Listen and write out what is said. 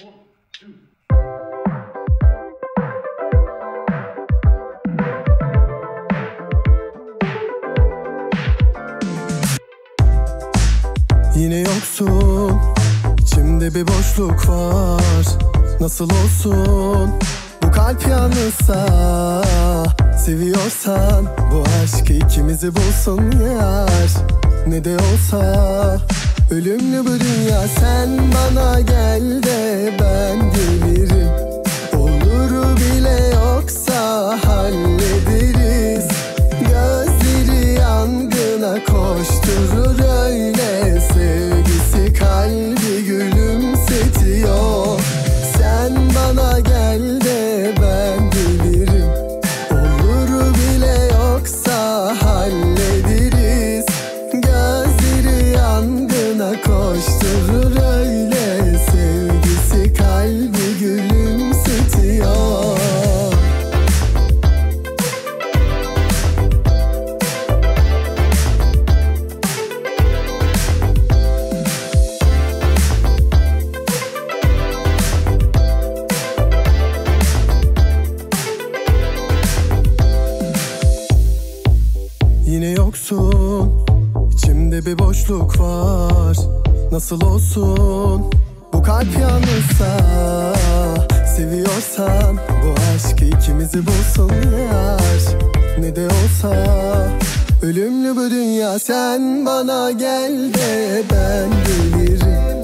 Yine yoksun, içimde bir boşluk var. Nasıl olsun bu kalp yalnızsa? Seviyorsan bu aşk ikimizi bulsun yar. Ne de olsa ölümlü bu dünya. Sen bana gel de ben gelirim. Olur bile yoksa hallederiz. Gözleri yangına koşturur öyle. Sevgisi kalbi gülümsetiyor. Sen bana gel de ben gelirim. Olur bile yoksa hallederiz. Gözleri yangına koşturur öyle. Sevgisi kalbi gülümsetiyor. Yine yoksun, içimde bir boşluk var. Nasıl olsun bu kalp yalnızsa? Seviyorsan bu aşk ikimizi bulsun yar. Ne de olsa ölümlü bu dünya. Sen bana gel de ben gelirim.